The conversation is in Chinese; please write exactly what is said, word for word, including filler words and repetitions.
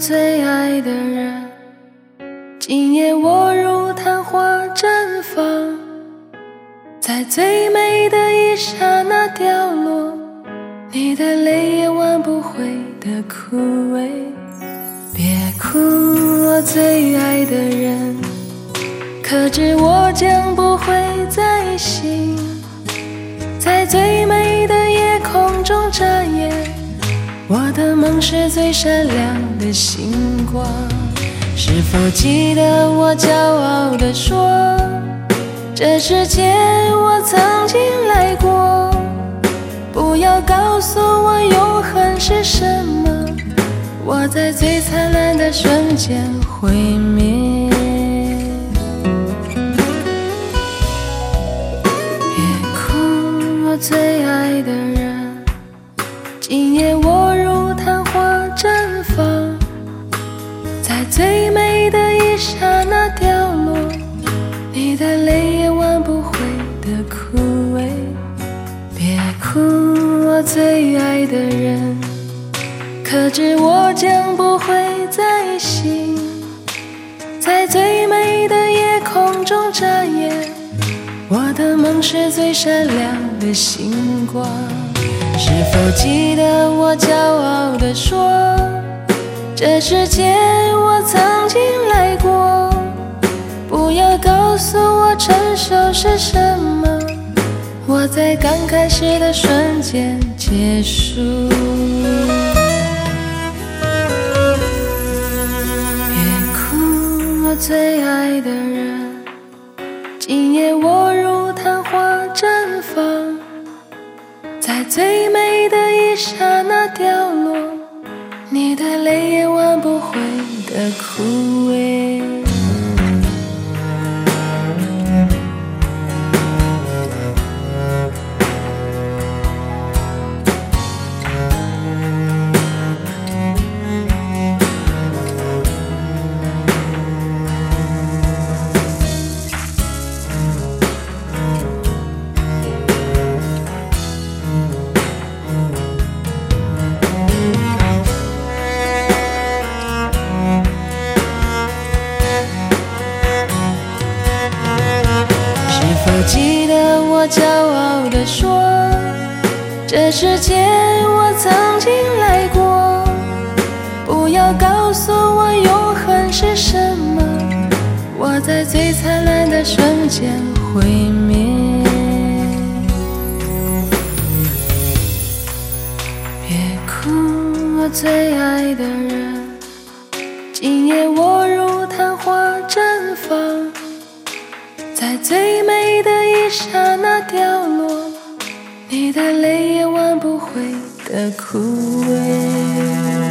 最爱的人，今夜我如昙花绽放，在最美的一刹那掉落，你的泪也挽不回的枯萎。别哭，我最爱的人，可知我将不会再醒，在最美的夜空中眨眼，我的梦是最闪亮的星光。是否记得我骄傲地说，这世界我曾经来过，不要告诉我永恒是什么，我在最灿烂的瞬间毁灭。别哭，我最爱的人，今夜我如昙花绽放，在最美的一刹那掉落，你的泪也挽不回的枯萎。别哭，我最爱的人，可知我将不会再醒，在最美的夜空中眨眼，我的梦是最闪亮的星光。是否记得我骄傲地说，这世界我曾经来过，不要告诉我成熟是什么，我在刚开始的瞬间结束。别哭，我最爱的人，今夜我如昙花绽放，在最美的一刹那掉落，你的泪也挽不回的枯萎。记得我骄傲地说，这世界我曾经来过，不要告诉我永恒是什么，我在最灿烂的瞬间毁灭。别哭，我最爱的人，今夜我如昙花绽放，在最美的一刹那掉落，你的泪也挽不回的枯萎。